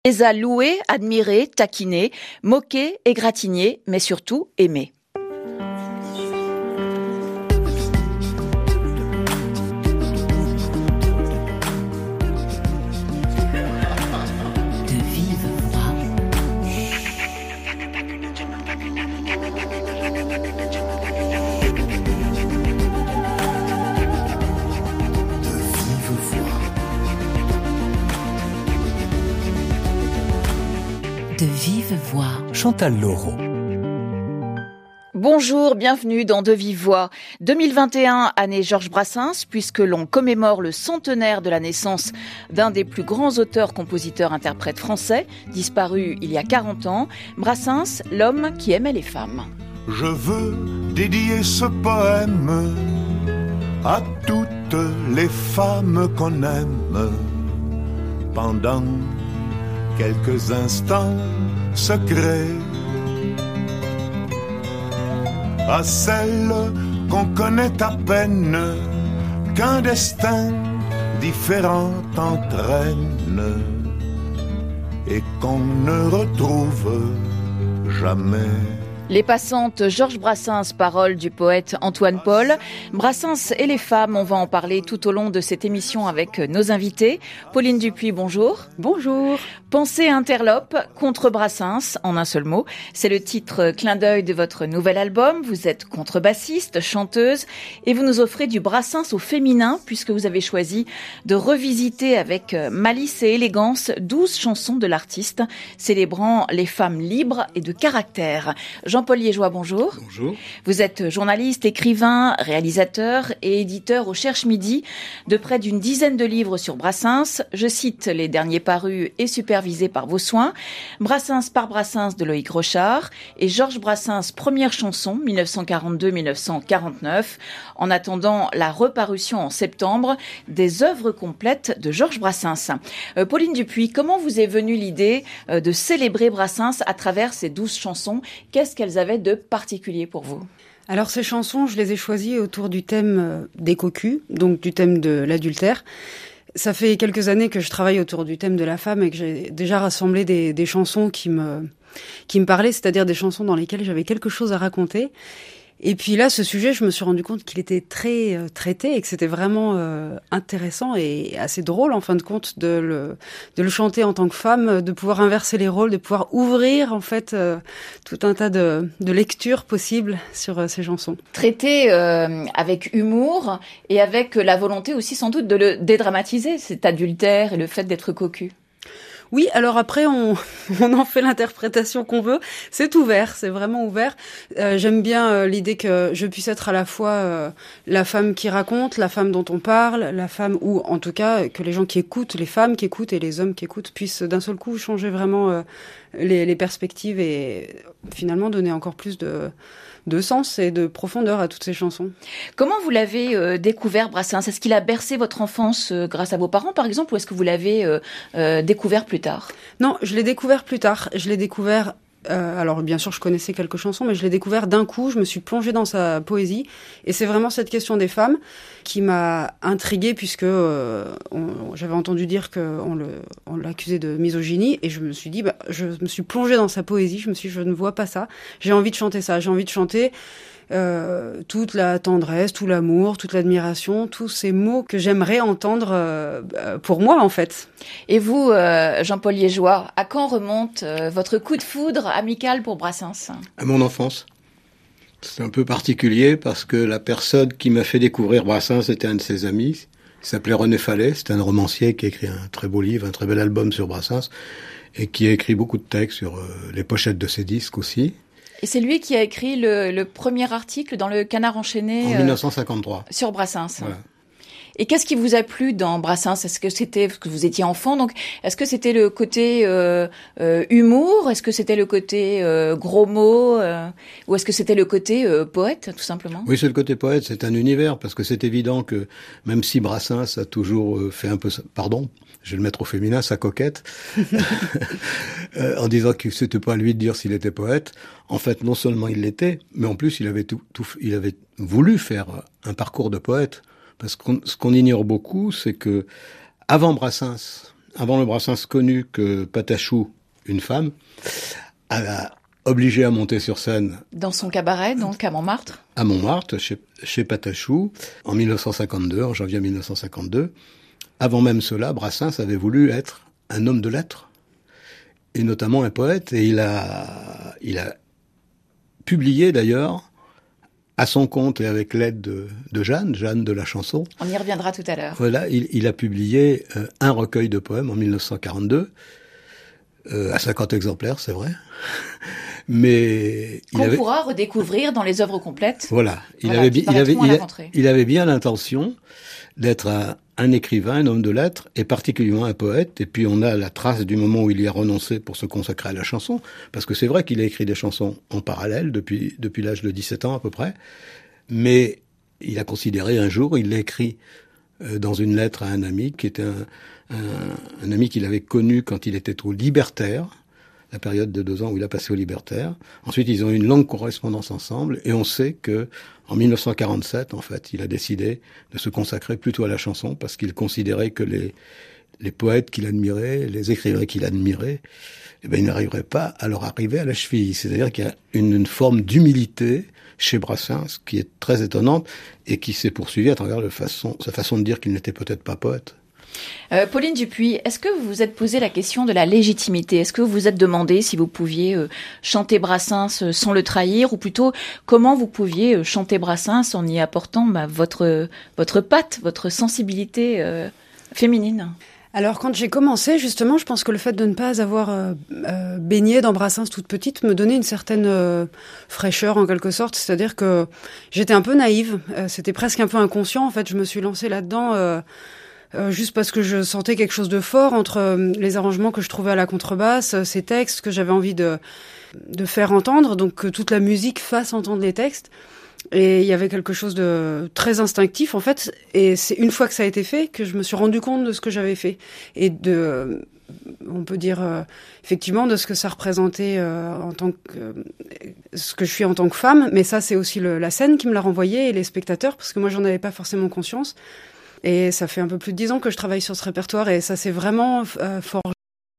Les a loués, admirés, taquinés, moqués, égratignés, mais surtout aimés. De vive voix. Chantal Laureau. Bonjour, bienvenue dans De Vive Voix. 2021, année Georges Brassens, puisque l'on commémore le centenaire de la naissance d'un des plus grands auteurs, compositeurs, interprètes français, disparu il y a 40 ans, Brassens, l'homme qui aimait les femmes. Je veux dédier ce poème à toutes les femmes qu'on aime pendant quelques instants secrets, à celles qu'on connaît à peine, qu'un destin différent entraîne et qu'on ne retrouve jamais. Les passantes, Georges Brassens, paroles du poète Antoine Paul. Brassens et les femmes, on va en parler tout au long de cette émission avec nos invités. Pauline Dupuis, bonjour. Bonjour. Pensée interlope contre Brassens, en un seul mot. C'est le titre clin d'œil de votre nouvel album. Vous êtes contrebassiste, chanteuse, et vous nous offrez du Brassens au féminin, puisque vous avez choisi de revisiter avec malice et élégance 12 chansons de l'artiste, célébrant les femmes libres et de caractère. Jean-Paul Liégeois, bonjour. Bonjour. Vous êtes journaliste, écrivain, réalisateur et éditeur au Cherche Midi de près d'une dizaine de livres sur Brassens. Je cite les derniers parus et supervisés par vos soins. Brassens par Brassens de Loïc Rochard et Georges Brassens, première chanson, 1942-1949. En attendant la reparution en septembre des œuvres complètes de Georges Brassens. Pauline Dupuis, comment vous est venue l'idée de célébrer Brassens à travers ces 12 chansons ? Qu'est-ce qu'elles avaient de particulier pour vous ? Alors ces chansons, je les ai choisies autour du thème des cocus, donc du thème de l'adultère. Ça fait quelques années que je travaille autour du thème de la femme et que j'ai déjà rassemblé des chansons qui me parlaient, c'est-à-dire des chansons dans lesquelles j'avais quelque chose à raconter. Et puis là, ce sujet, je me suis rendu compte qu'il était très traité et que c'était vraiment intéressant et assez drôle, en fin de compte, de le chanter en tant que femme, de pouvoir inverser les rôles, de pouvoir ouvrir, en fait, tout un tas de lectures possibles sur ces chansons. Traité avec humour et avec la volonté aussi, sans doute, de le dédramatiser, cet adultère et le fait d'être cocu. Oui, alors après, on en fait l'interprétation qu'on veut. C'est ouvert, c'est vraiment ouvert. J'aime bien l'idée que je puisse être à la fois la femme qui raconte, la femme dont on parle, la femme, ou en tout cas que les gens qui écoutent, les femmes qui écoutent et les hommes qui écoutent puissent d'un seul coup changer vraiment les perspectives et finalement donner encore plus de sens et de profondeur à toutes ces chansons. Comment vous l'avez découvert, Brassens ? Est-ce qu'il a bercé votre enfance grâce à vos parents, par exemple, ou est-ce que vous l'avez découvert plus tard ? Non, je l'ai découvert plus tard. Je l'ai découvert... alors bien sûr je connaissais quelques chansons, mais je l'ai découvert d'un coup, je me suis plongée dans sa poésie, et c'est vraiment cette question des femmes qui m'a intriguée, puisque j'avais entendu dire qu'on l'accusait de misogynie, et je me suis dit, je me suis plongée dans sa poésie, je me suis dit, je ne vois pas ça, j'ai envie de chanter ça, j'ai envie de chanter toute la tendresse, tout l'amour, toute l'admiration, tous ces mots que j'aimerais entendre pour moi, en fait. Et vous, Jean-Paul Liégeois, à quand remonte votre coup de foudre amical pour Brassens ? À mon enfance. C'est un peu particulier parce que la personne qui m'a fait découvrir Brassens était un de ses amis. Il s'appelait René Fallet. C'est un romancier qui a écrit un très beau livre, un très bel album sur Brassens et qui a écrit beaucoup de textes sur les pochettes de ses disques aussi. Et c'est lui qui a écrit le premier article dans le Canard enchaîné en 1953 sur Brassens. Voilà. Et qu'est-ce qui vous a plu dans Brassens ? Est-ce que c'était parce que vous étiez enfant, donc est-ce que c'était le côté humour ? Est-ce que c'était le côté gros mots ou est-ce que c'était le côté poète, tout simplement ? Oui, c'est le côté poète, c'est un univers, parce que c'est évident que même si Brassens a toujours fait un peu... Pardon, je vais le mettre au féminin, sa coquette, en disant que c'était pas à lui de dire s'il était poète. En fait, non seulement il l'était, mais en plus il avait voulu faire un parcours de poète. Parce que ce qu'on ignore beaucoup, c'est que avant Brassens, avant le Brassens connu que Patachou, une femme, a obligé à monter sur scène. Dans son cabaret, donc, à Montmartre? À Montmartre, chez Patachou, en 1952, en janvier 1952. Avant même cela, Brassens avait voulu être un homme de lettres, et notamment un poète, et il a publié d'ailleurs, à son compte et avec l'aide de Jeanne de la chanson. On y reviendra tout à l'heure. Voilà, il a publié un recueil de poèmes en 1942, à 50 exemplaires, c'est vrai. Mais qu'on pourra redécouvrir dans les œuvres complètes. Voilà, il avait bien l'intention d'être un écrivain, un homme de lettres, et particulièrement un poète. Et puis on a la trace du moment où il y a renoncé pour se consacrer à la chanson, parce que c'est vrai qu'il a écrit des chansons en parallèle depuis l'âge de 17 ans à peu près. Mais il a considéré un jour, il l'a écrit dans une lettre à un ami qui était un ami qu'il avait connu quand il était au Libertaire, la période de 2 ans où il a passé au Libertaire. Ensuite, ils ont eu une longue correspondance ensemble, et on sait que en 1947, en fait, il a décidé de se consacrer plutôt à la chanson, parce qu'il considérait que les poètes qu'il admirait, les écrivains qu'il admirait, eh ben, il n'arriverait pas à leur arriver à la cheville. C'est-à-dire qu'il y a une forme d'humilité chez Brassens qui est très étonnante et qui s'est poursuivie à travers sa façon de dire qu'il n'était peut-être pas poète. Pauline Dupuis, est-ce que vous vous êtes posé la question de la légitimité? Est-ce que vous vous êtes demandé si vous pouviez chanter Brassens sans le trahir, ou plutôt comment vous pouviez chanter Brassens en y apportant votre patte, votre sensibilité féminine? Alors quand j'ai commencé, justement, je pense que le fait de ne pas avoir baigné dans Brassens toute petite me donnait une certaine fraîcheur en quelque sorte, c'est-à-dire que j'étais un peu naïve, c'était presque un peu inconscient en fait, je me suis lancée là-dedans juste parce que je sentais quelque chose de fort entre les arrangements que je trouvais à la contrebasse, ces textes que j'avais envie de faire entendre, donc que toute la musique fasse entendre les textes. Et il y avait quelque chose de très instinctif, en fait. Et c'est une fois que ça a été fait que je me suis rendu compte de ce que j'avais fait. Et on peut dire, effectivement, de ce que ça représentait en tant que... ce que je suis en tant que femme. Mais ça, c'est aussi la scène qui me l'a renvoyé et les spectateurs, parce que moi, j'en avais pas forcément conscience. Et ça fait un peu plus de 10 ans que je travaille sur ce répertoire et ça s'est vraiment forgé.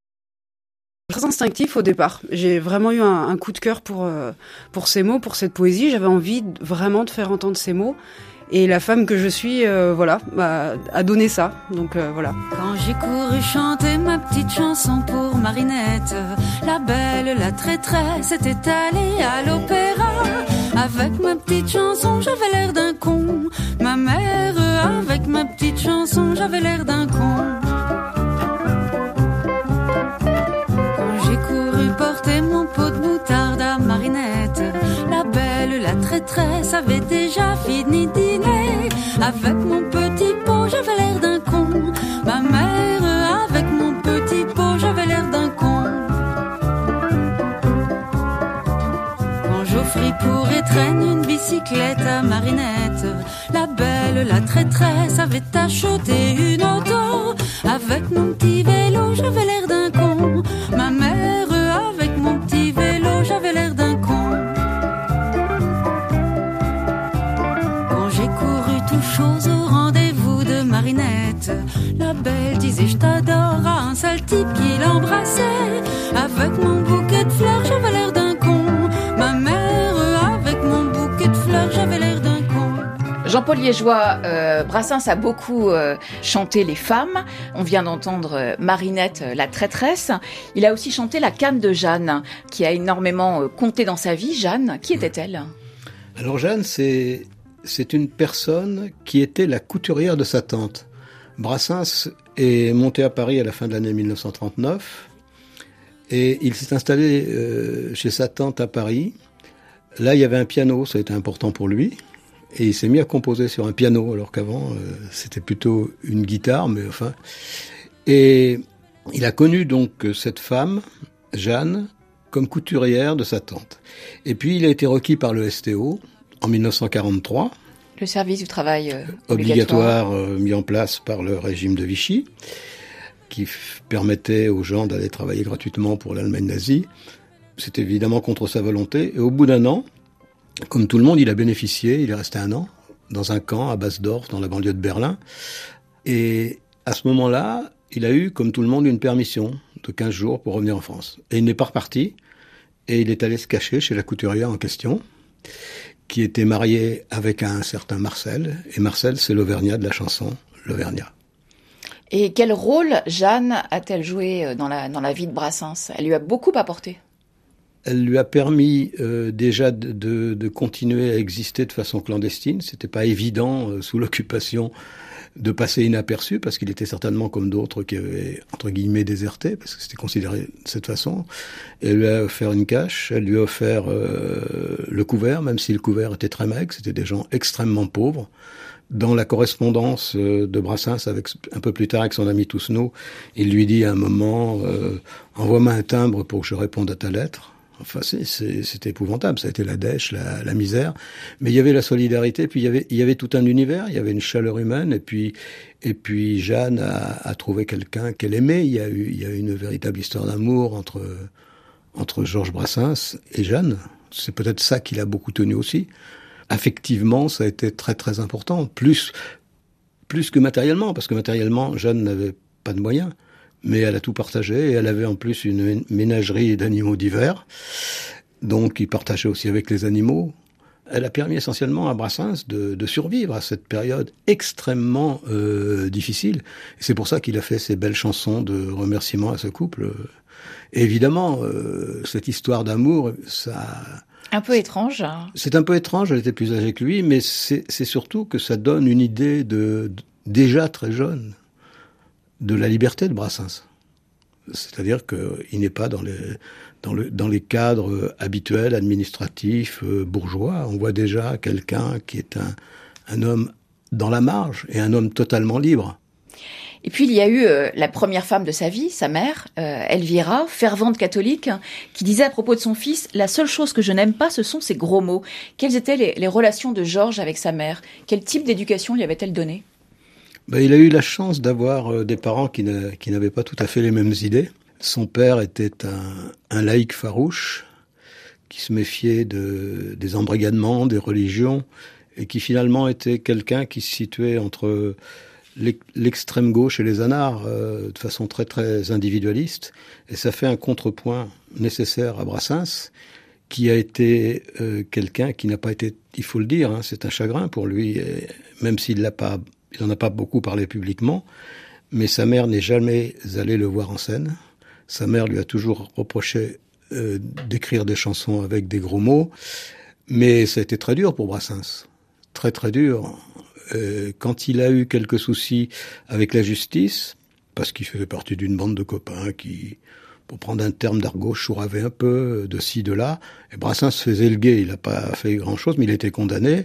Très instinctif au départ. J'ai vraiment eu un coup de cœur pour ces mots, pour cette poésie. J'avais envie vraiment de faire entendre ces mots. Et la femme que je suis, a donné ça. Donc voilà. Quand j'ai couru chanter ma petite chanson pour Marinette, la belle, la traîtresse était allée à l'opéra. Avec ma petite chanson, j'avais l'air d'un con. Ma mère, avec ma petite chanson, j'avais l'air d'un con. Quand j'ai couru porter mon pot de moutarde à Marinette, la belle, la traîtresse avait déjà fini de dîner. Avec mon petit pot, j'avais l'air d'un con. Ma mère, avec mon petit pot, j'avais l'air d'un con. Quand j'offris pour étreindre une bicyclette à Marinette, la belle, la traîtresse avait acheté une auto. Avec mon petit vélo, j'avais l'air d'un con. Ma mère, avec mon petit vélo, j'avais l'air d'un con. Quand j'ai couru tout chose au rendez-vous de Marinette, la belle disait je t'adore à un sale type qui l'embrassait. Avec mon bouquet de fleurs, j'avais l'air d'un con. Ma mère, avec mon bouquet de fleurs, j'avais l'air d'un con. Jean-Paul Liégeois, Brassens a beaucoup chanté les femmes. On vient d'entendre Marinette, la traîtresse. Il a aussi chanté la canne de Jeanne, qui a énormément compté dans sa vie. Jeanne, qui était-elle? Alors Jeanne, c'est une personne qui était la couturière de sa tante. Brassens est monté à Paris à la fin de l'année 1939 et il s'est installé chez sa tante à Paris. Là, il y avait un piano, ça a été important pour lui. Et il s'est mis à composer sur un piano, alors qu'avant, c'était plutôt une guitare, mais enfin. Et il a connu donc cette femme, Jeanne, comme couturière de sa tante. Et puis, il a été requis par le STO en 1943. Le service du travail obligatoire mis en place par le régime de Vichy, qui permettait aux gens d'aller travailler gratuitement pour l'Allemagne nazie. C'était évidemment contre sa volonté. Et au bout d'1 an, comme tout le monde, il a bénéficié, il est resté 1 an, dans un camp à Basdorf, dans la banlieue de Berlin. Et à ce moment-là, il a eu, comme tout le monde, une permission de 15 jours pour revenir en France. Et il n'est pas reparti, et il est allé se cacher chez la couturière en question, qui était mariée avec un certain Marcel. Et Marcel, c'est l'Auvergnat de la chanson, l'Auvergnat. Et quel rôle Jeanne a-t-elle joué dans la vie de Brassens ? Elle lui a beaucoup apporté. Elle lui a permis déjà de continuer à exister de façon clandestine. C'était pas évident sous l'occupation de passer inaperçu, parce qu'il était certainement comme d'autres qui avaient, entre guillemets, déserté, parce que c'était considéré de cette façon. Elle lui a offert une cache, elle lui a offert le couvert, même si le couvert était très maigre, c'était des gens extrêmement pauvres. Dans la correspondance de Brassens, un peu plus tard avec son ami Toussenot, il lui dit à un moment « Envoie-moi un timbre pour que je réponde à ta lettre ». Enfin, c'était épouvantable, ça a été la dèche, la misère. Mais il y avait la solidarité, puis il y avait tout un univers, il y avait une chaleur humaine, et puis Jeanne a trouvé quelqu'un qu'elle aimait. Il y a eu une véritable histoire d'amour entre Georges Brassens et Jeanne. C'est peut-être ça qui l'a beaucoup tenu aussi. Affectivement, ça a été très très important, plus que matériellement, parce que matériellement, Jeanne n'avait pas de moyens. Mais elle a tout partagé, et elle avait en plus une ménagerie d'animaux divers, donc il partageait aussi avec les animaux. Elle a permis essentiellement à Brassens de survivre à cette période extrêmement difficile. Et c'est pour ça qu'il a fait ces belles chansons de remerciement à ce couple. Et évidemment, cette histoire d'amour, ça... Un peu étrange. C'est un peu étrange, elle était plus âgée que lui, mais c'est surtout que ça donne une idée déjà très jeune, de la liberté de Brassens. C'est-à-dire qu'il n'est pas dans les cadres habituels, administratifs, bourgeois. On voit déjà quelqu'un qui est un homme dans la marge et un homme totalement libre. Et puis il y a eu la première femme de sa vie, sa mère, Elvira, fervente catholique, qui disait à propos de son fils « La seule chose que je n'aime pas, ce sont ces gros mots ». Quelles étaient les relations de Georges avec sa mère ? Quel type d'éducation lui avait-elle donné ? Il a eu la chance d'avoir des parents qui n'avaient pas tout à fait les mêmes idées. Son père était un laïc farouche, qui se méfiait des embrigadements, des religions, et qui finalement était quelqu'un qui se situait entre l'extrême gauche et les anards, de façon très très individualiste. Et ça fait un contrepoint nécessaire à Brassens, qui a été quelqu'un qui n'a pas été, il faut le dire, c'est un chagrin pour lui, même s'il n'en a pas beaucoup parlé publiquement, mais sa mère n'est jamais allée le voir en scène. Sa mère lui a toujours reproché d'écrire des chansons avec des gros mots, mais ça a été très dur pour Brassens, très très dur. Quand il a eu quelques soucis avec la justice, parce qu'il faisait partie d'une bande de copains qui, pour prendre un terme d'argot, chouravaient un peu de ci, de là, et Brassens faisait le guet, il n'a pas fait grand-chose, mais il a été condamné.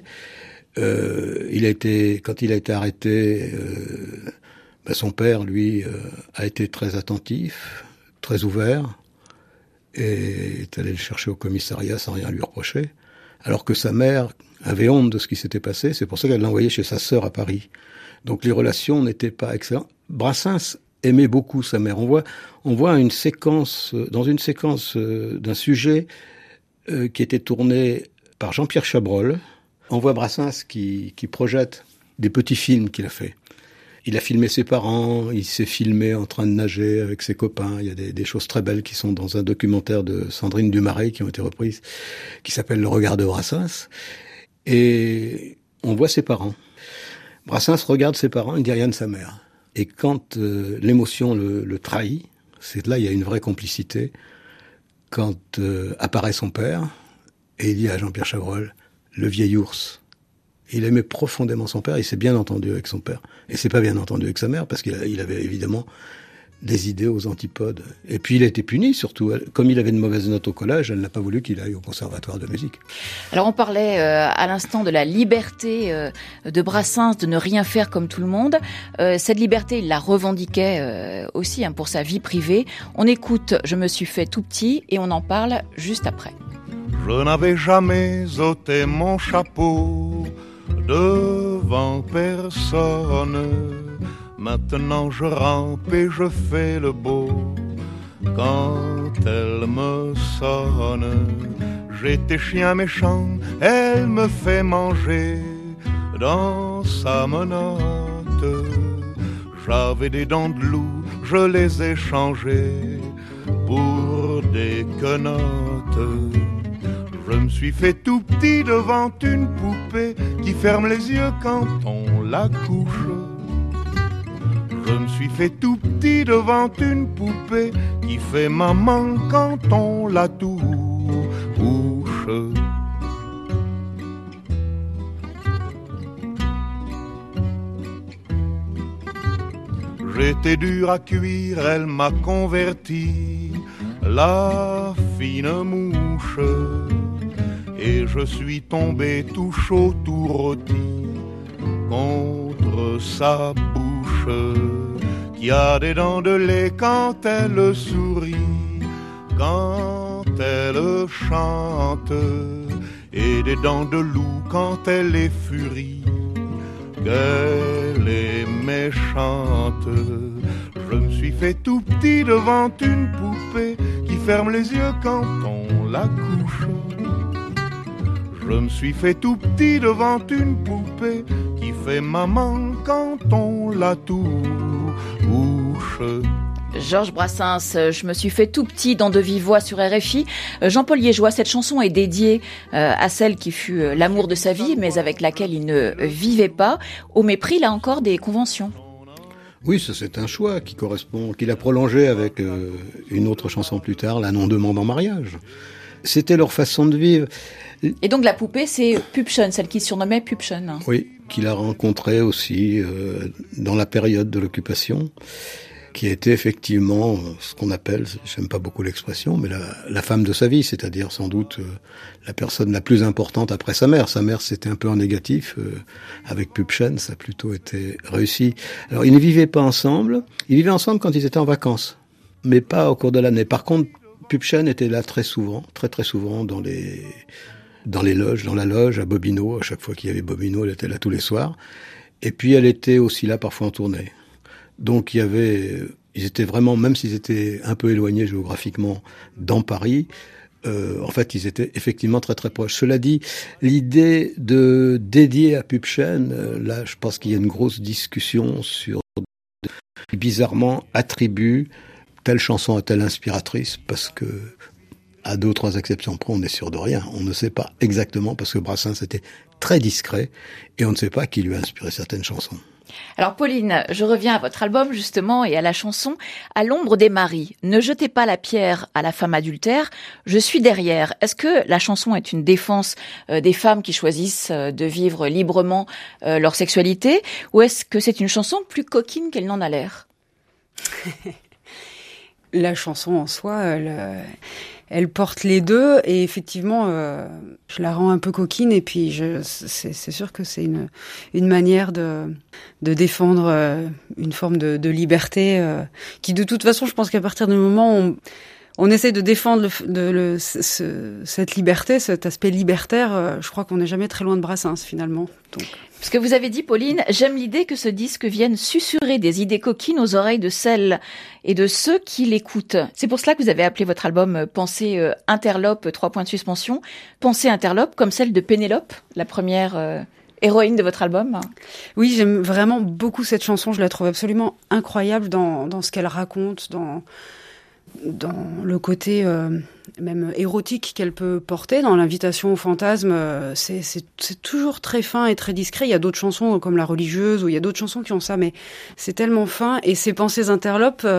Quand il a été arrêté, son père, lui, a été très attentif, très ouvert, et est allé le chercher au commissariat sans rien lui reprocher, alors que sa mère avait honte de ce qui s'était passé. C'est pour ça qu'elle l'a envoyé chez sa sœur à Paris. Donc les relations n'étaient pas excellentes. Brassens aimait beaucoup sa mère. On voit dans une séquence d'un sujet qui était tourné par Jean-Pierre Chabrol. On voit Brassens qui projette des petits films qu'il a fait. Il a filmé ses parents, il s'est filmé en train de nager avec ses copains. Il y a des choses très belles qui sont dans un documentaire de Sandrine Dumaret qui ont été reprises, qui s'appelle Le regard de Brassens. Et on voit ses parents. Brassens regarde ses parents, il ne dit rien de sa mère. Et quand l'émotion le trahit, c'est là il y a une vraie complicité. Quand apparaît son père, et il dit à Jean-Pierre Chabrol, le vieil ours. Il aimait profondément son père, il s'est bien entendu avec son père. Et c'est pas bien entendu avec sa mère, parce qu'il avait évidemment des idées aux antipodes. Et puis il a été puni, surtout. Comme il avait de mauvaises notes au collège, elle n'a pas voulu qu'il aille au conservatoire de musique. Alors on parlait à l'instant de la liberté de Brassens, de ne rien faire comme tout le monde. Cette liberté, il la revendiquait aussi pour sa vie privée. On écoute « Je me suis fait tout petit » et on en parle juste après. Je n'avais jamais ôté mon chapeau devant personne. Maintenant je rampe et je fais le beau quand elle me sonne. J'étais chien méchant, elle me fait manger dans sa menotte. J'avais des dents de loup, je les ai changées pour des quenottes. Je me suis fait tout petit devant une poupée qui ferme les yeux quand on la couche. Je me suis fait tout petit devant une poupée qui fait maman quand on la touche. J'étais dur à cuire, elle m'a converti, la fine mouche. Et je suis tombé tout chaud, tout rôti contre sa bouche, qui a des dents de lait quand elle sourit, quand elle chante, et des dents de loup quand elle est furie, qu'elle est méchante. Je me suis fait tout petit devant une poupée qui ferme les yeux quand on la couche. Je me suis fait tout petit devant une poupée qui fait maman quand on la touche. Georges Brassens, je me suis fait tout petit dans De Vive Voix sur RFI. Jean-Paul Liégeois, cette chanson est dédiée à celle qui fut l'amour de sa vie, mais avec laquelle il ne vivait pas, au mépris, là encore, des conventions. Oui, ça c'est un choix qui correspond, qu'il a prolongé avec une autre chanson plus tard, La non demande en mariage. C'était leur façon de vivre. Et donc la poupée, c'est Püppchen, celle qu'il surnommait Püppchen. Oui, qu'il a rencontrée aussi dans la période de l'occupation, qui a été effectivement ce qu'on appelle, j'aime pas beaucoup l'expression, mais la femme de sa vie, c'est-à-dire sans doute la personne la plus importante après sa mère. Sa mère, c'était un peu en négatif. Avec Püppchen, ça a plutôt été réussi. Alors, ils ne vivaient pas ensemble. Ils vivaient ensemble quand ils étaient en vacances, mais pas au cours de l'année. Par contre, Püppchen était là très souvent, très souvent dans les loges, dans la loge à Bobino. À chaque fois qu'il y avait Bobino, elle était là tous les soirs. Et puis elle était aussi là parfois en tournée. Donc ils étaient vraiment, même s'ils étaient un peu éloignés géographiquement dans Paris, en fait ils étaient effectivement très proches. Cela dit, l'idée de dédier à Püppchen, là je pense qu'il y a une grosse discussion sur bizarrement attribue telle chanson à telle inspiratrice, parce que, à 2 ou 3 exceptions près, on n'est sûr de rien. On ne sait pas exactement, parce que Brassens était très discret, et on ne sait pas qui lui a inspiré certaines chansons. Alors Pauline, je reviens à votre album justement et à la chanson « À l'ombre des maris ». Ne jetez pas la pierre à la femme adultère, je suis derrière. Est-ce que la chanson est une défense des femmes qui choisissent de vivre librement leur sexualité, ou est-ce que c'est une chanson plus coquine qu'elle n'en a l'air ? La chanson en soi, elle porte les deux, et effectivement, je la rends un peu coquine, et puis c'est sûr que c'est une manière de défendre une forme de liberté qui, de toute façon, je pense qu'à partir du moment où on essaie de défendre cette liberté, cet aspect libertaire, je crois qu'on n'est jamais très loin de Brassens finalement. Donc. Parce que vous avez dit, Pauline, j'aime l'idée que ce disque vienne susurrer des idées coquines aux oreilles de celles et de ceux qui l'écoutent. C'est pour cela que vous avez appelé votre album Pensée Interlope, 3 points de suspension. Pensée Interlope, comme celle de Pénélope, la première héroïne de votre album. Oui, j'aime vraiment beaucoup cette chanson. Je la trouve absolument incroyable dans ce qu'elle raconte, dans le côté même érotique qu'elle peut porter, dans l'invitation au fantasme. C'est toujours très fin et très discret. Il y a d'autres chansons comme La Religieuse, ou il y a d'autres chansons qui ont ça, mais c'est tellement fin. Et ces pensées interlopes,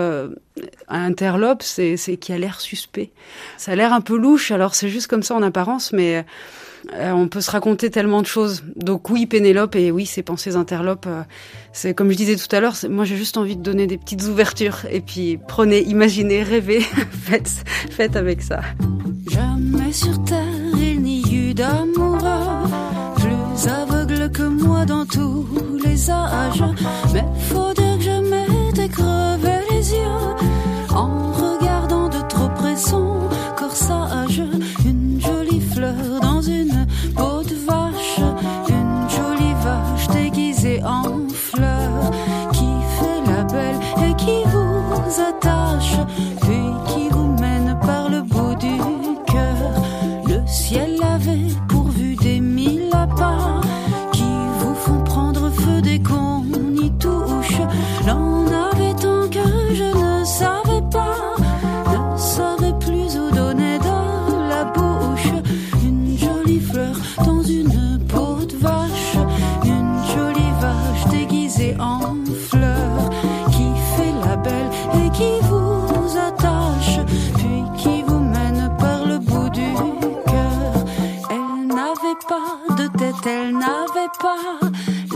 c'est qui a l'air suspect. Ça a l'air un peu louche, alors c'est juste comme ça en apparence, mais on peut se raconter tellement de choses. Donc oui, Pénélope, et oui, ces pensées interlopes, c'est comme je disais tout à l'heure, moi j'ai juste envie de donner des petites ouvertures, et puis prenez, imaginez, rêvez, faites avec ça. Jamais sur terre il n'y eut d'amoureux plus aveugle que moi dans tous les âges, mais faut dire que je m'étais crevé les yeux en regardant de trop près son corsage, une jolie fleur dans une peau de vache, une jolie vache déguisée en fleur, qui fait la belle et qui vous attache, puis qui vous mène par le bout du cœur. Le ciel avait pourvu des 1000 lapins qui vous font prendre feu dès qu'on y touche. L'on avait tant que je ne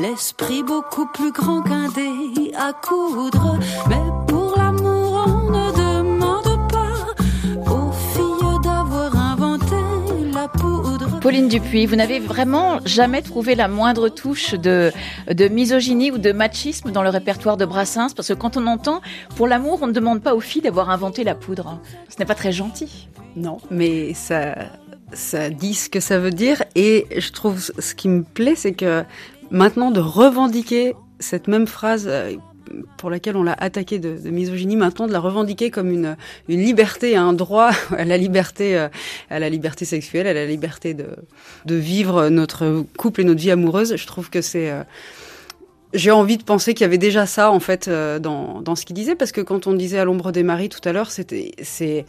l'esprit beaucoup plus grand qu'un dé à coudre. Mais pour l'amour, on ne demande pas aux filles d'avoir inventé la poudre. Pauline Dupuis, vous n'avez vraiment jamais trouvé la moindre touche de misogynie ou de machisme dans le répertoire de Brassens? Parce que quand on entend « Pour l'amour, on ne demande pas aux filles d'avoir inventé la poudre », ce n'est pas très gentil. Non, mais ça dit ce que ça veut dire. Et je trouve ce qui me plaît, c'est que maintenant de revendiquer cette même phrase pour laquelle on l'a attaqué de misogynie, maintenant de la revendiquer comme une liberté, un droit à la liberté sexuelle, à la liberté de vivre notre couple et notre vie amoureuse. Je trouve que c'est j'ai envie de penser qu'il y avait déjà ça en fait dans ce qu'il disait, parce que quand on disait à l'ombre des maris tout à l'heure, c'est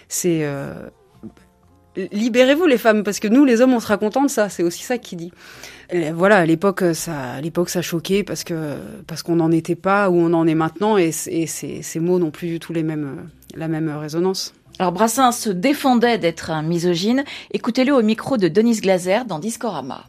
libérez-vous les femmes, parce que nous les hommes on sera contents de ça, c'est aussi ça qu'il dit. Et voilà, à l'époque ça choquait parce qu'on n'en était pas où on en est maintenant, et ces mots n'ont plus du tout la même résonance. Alors Brassens se défendait d'être un misogyne. Écoutez-le au micro de Denise Glaser dans Discorama.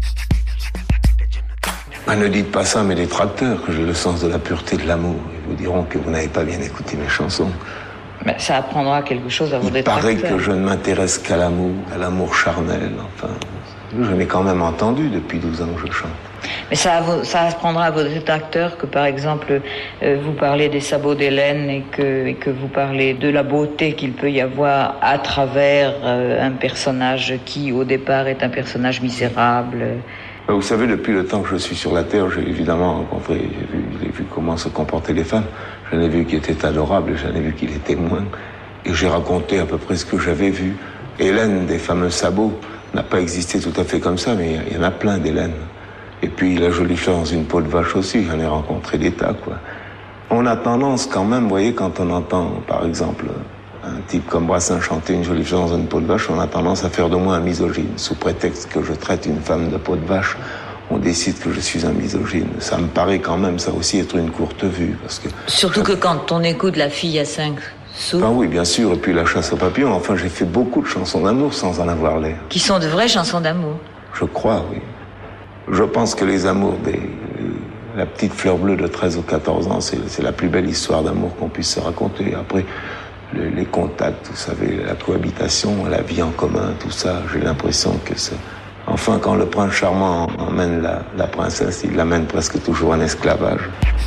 Ne dites pas ça à mes détracteurs, que j'ai le sens de la pureté de l'amour. Ils vous diront que vous n'avez pas bien écouté mes chansons. Mais ça apprendra quelque chose à vos détracteurs. Il paraît que je ne m'intéresse qu'à l'amour charnel, enfin. Je l'ai quand même entendu depuis 12 ans que je chante. Mais ça apprendra à vos détracteurs que, par exemple, vous parlez des sabots d'Hélène et que vous parlez de la beauté qu'il peut y avoir à travers un personnage qui, au départ, est un personnage misérable. Vous savez, depuis le temps que je suis sur la Terre, j'ai évidemment rencontré, j'ai vu comment se comportaient les femmes. J'en ai vu qui étaient adorables et j'en ai vu qui l'étaient moins. Et j'ai raconté à peu près ce que j'avais vu. Hélène, des fameux sabots, n'a pas existé tout à fait comme ça, mais il y en a plein d'Hélène. Et puis la jolie fleur dans une peau de vache aussi, j'en ai rencontré des tas, quoi. On a tendance quand même, vous voyez, quand on entend, par exemple, un type comme Brassens chanter une jolie fleur dans une peau de vache, on a tendance à faire de moi un misogyne. Sous prétexte que je traite une femme de peau de vache, on décide que je suis un misogyne. Ça me paraît quand même, ça aussi, être une courte vue, parce que... Surtout que quand on écoute La fille à 5 sous... Ah oui, bien sûr, et puis La chasse aux papillons. Enfin, j'ai fait beaucoup de chansons d'amour sans en avoir l'air. Qui sont de vraies chansons d'amour. Je crois, oui. Je pense que les amours la petite fleur bleue de 13 ou 14 ans, c'est la plus belle histoire d'amour qu'on puisse se raconter. Après, les contacts, vous savez, la cohabitation, la vie en commun, tout ça, j'ai l'impression que c'est... Enfin, quand le prince charmant emmène la princesse, il l'amène presque toujours en esclavage.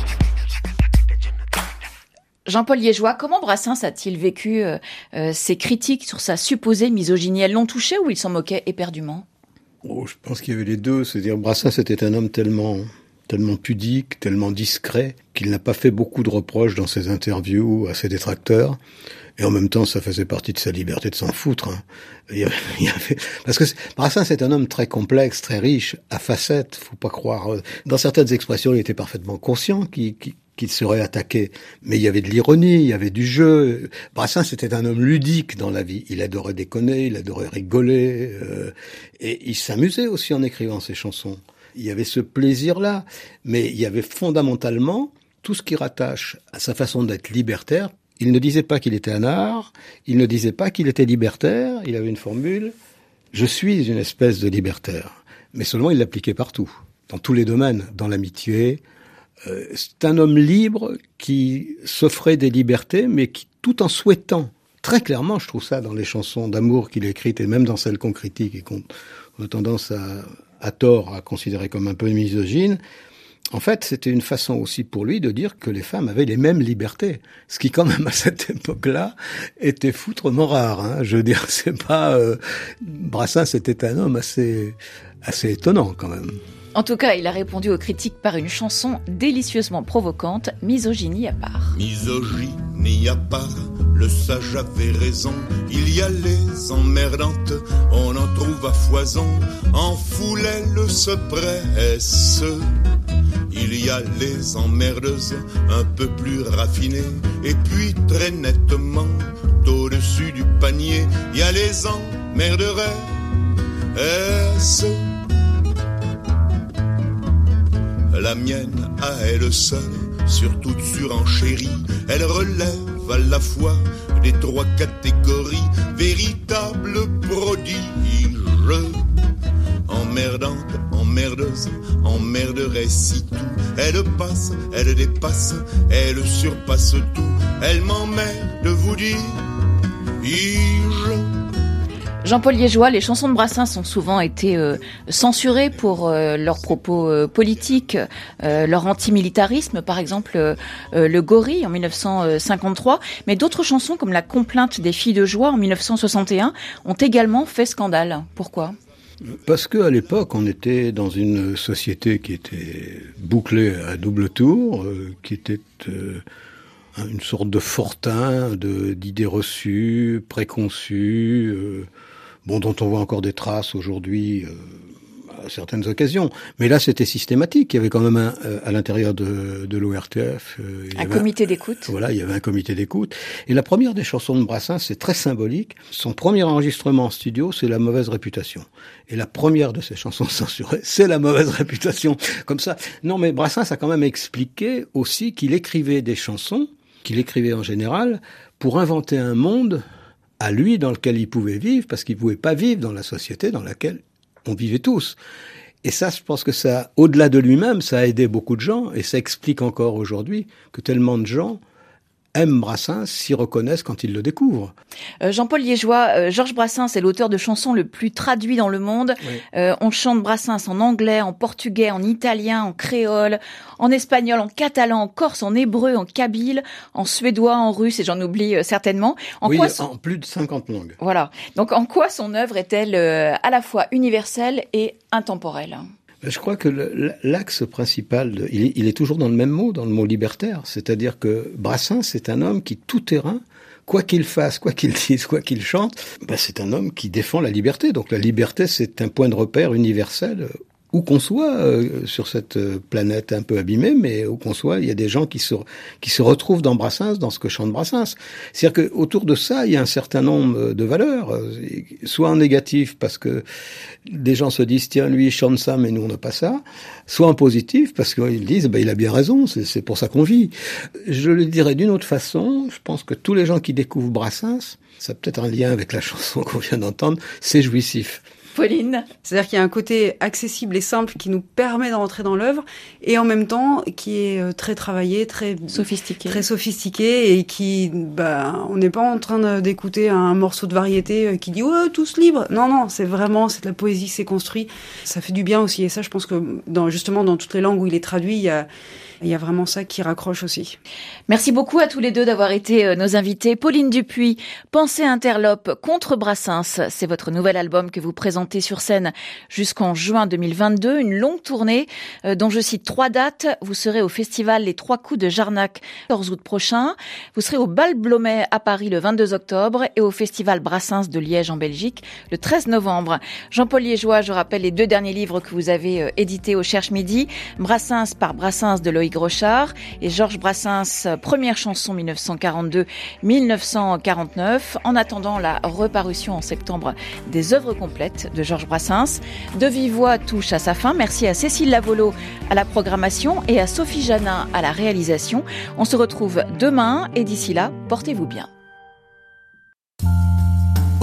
Jean-Paul Liégeois, comment Brassens a-t-il vécu ces critiques sur sa supposée misogynie? Elles l'ont touché ou il s'en moquait éperdument? Je pense qu'il y avait les deux. C'est-à-dire Brassens était un homme tellement pudique, tellement discret, qu'il n'a pas fait beaucoup de reproches dans ses interviews à ses détracteurs. Et en même temps, ça faisait partie de sa liberté de s'en foutre. Hein. Parce que Brassens est un homme très complexe, très riche, à facettes. Faut pas croire. Dans certaines expressions, il était parfaitement conscient qu'il serait attaqué. Mais il y avait de l'ironie, il y avait du jeu. Brassens était un homme ludique dans la vie. Il adorait déconner, il adorait rigoler. Et il s'amusait aussi en écrivant ses chansons. Il y avait ce plaisir-là. Mais il y avait fondamentalement tout ce qui rattache à sa façon d'être libertaire. Il ne disait pas qu'il était anard, il ne disait pas qu'il était libertaire, il avait une formule « je suis une espèce de libertaire ». Mais seulement il l'appliquait partout, dans tous les domaines, dans l'amitié. C'est un homme libre qui s'offrait des libertés, mais qui, tout en souhaitant, très clairement, je trouve ça dans les chansons d'amour qu'il a écrites, et même dans celles qu'on critique et qu'on a tendance à tort à considérer comme un peu misogyne. En fait, c'était une façon aussi pour lui de dire que les femmes avaient les mêmes libertés. Ce qui, quand même, à cette époque-là, était foutrement rare. Hein. Je veux dire, c'est pas... Brassens était un homme assez étonnant, quand même. En tout cas, il a répondu aux critiques par une chanson délicieusement provocante, Misogynie à part. Misogynie à part, le sage avait raison. Il y a les emmerdantes, on en trouve à foison. En foule, elles se pressent. Il y a les emmerdeuses, un peu plus raffinées. Et puis très nettement, au-dessus du panier, il y a les emmerderesses. La mienne, à elle seule, sur toute surenchérie, elle relève à la fois des trois catégories, véritable prodige. Emmerdante, emmerdeuse, emmerderesse de passe, elle dépasse, elle surpasse tout. Elle m'emmerde de vous dire, Jean-Paul Liégeois, les chansons de Brassens ont souvent été censurées pour leurs propos politiques, leur antimilitarisme, par exemple Le Gorille en 1953, mais d'autres chansons comme La Complainte des filles de joie en 1961 ont également fait scandale. Pourquoi ? Parce qu'à l'époque, on était dans une société qui était bouclée à double tour, qui était une sorte de fortin d'idées reçues, préconçues, dont on voit encore des traces aujourd'hui à certaines occasions. Mais là, c'était systématique. Il y avait quand même à l'intérieur de l'ORTF... un comité d'écoute. Voilà, il y avait un comité d'écoute. Et la première des chansons de Brassens, c'est très symbolique. Son premier enregistrement en studio, c'est La mauvaise réputation. Et la première de ses chansons censurées, c'est La mauvaise réputation. Comme ça. Non, mais Brassens a quand même expliqué aussi qu'il écrivait des chansons, qu'il écrivait en général, pour inventer un monde à lui dans lequel il pouvait vivre, parce qu'il pouvait pas vivre dans la société dans laquelle on vivait tous. Et ça, je pense que ça, au-delà de lui-même, ça a aidé beaucoup de gens, et ça explique encore aujourd'hui que tellement de gens aiment Brassens, s'y reconnaissent quand ils le découvrent. Jean-Paul Liégeois, Georges Brassens est l'auteur de chansons le plus traduit dans le monde. Oui. On chante Brassens en anglais, en portugais, en italien, en créole, en espagnol, en catalan, en corse, en hébreu, en kabyle, en suédois, en russe, et j'en oublie certainement. En plus de 50 langues. Voilà. Donc en quoi son œuvre est-elle à la fois universelle et intemporelle ? Je crois que l'axe principal, il est toujours dans le même mot, dans le mot libertaire. C'est-à-dire que Brassens, c'est un homme qui, tout terrain, quoi qu'il fasse, quoi qu'il dise, quoi qu'il chante, c'est un homme qui défend la liberté. Donc la liberté, c'est un point de repère universel. Où qu'on soit sur cette planète un peu abîmée, mais où qu'on soit, il y a des gens qui se retrouvent dans Brassens, dans ce que chante Brassens. C'est-à-dire que autour de ça, il y a un certain nombre de valeurs, soit en négatif parce que des gens se disent tiens lui il chante ça, mais nous on n'a pas ça, soit en positif parce qu'ils disent il a bien raison, c'est pour ça qu'on vit. Je le dirais d'une autre façon. Je pense que tous les gens qui découvrent Brassens, ça a peut-être un lien avec la chanson qu'on vient d'entendre, c'est jouissif. Pauline. C'est-à-dire qu'il y a un côté accessible et simple qui nous permet d'entrer dans l'œuvre et en même temps qui est très travaillé, très sophistiqué et qui, on n'est pas en train d'écouter un morceau de variété qui dit ouais tous libres. Non, c'est de la poésie, c'est construit. Ça fait du bien aussi et ça, je pense que dans toutes les langues où il est traduit, il y a vraiment ça qui raccroche aussi. Merci beaucoup à tous les deux d'avoir été nos invités. Pauline Dupuis, Pensée interlope contre Brassens, c'est votre nouvel album que vous présentez sur scène jusqu'en juin 2022. Une longue tournée dont je cite 3 dates. Vous serez au festival Les Trois Coups de Jarnac le 14 août prochain. Vous serez au Bal Blomet à Paris le 22 octobre et au festival Brassens de Liège en Belgique le 13 novembre. Jean-Paul Liégeois, je rappelle les 2 derniers livres que vous avez édités au Cherche Midi. Brassens par Brassens de Loïc Rochard et Georges Brassens, première chanson 1942-1949. En attendant la reparution en septembre des œuvres complètes de Georges Brassens. De Vive Voix touche à sa fin. Merci à Cécile Lavolo à la programmation et à Sophie Janin à la réalisation. On se retrouve demain et d'ici là, portez-vous bien.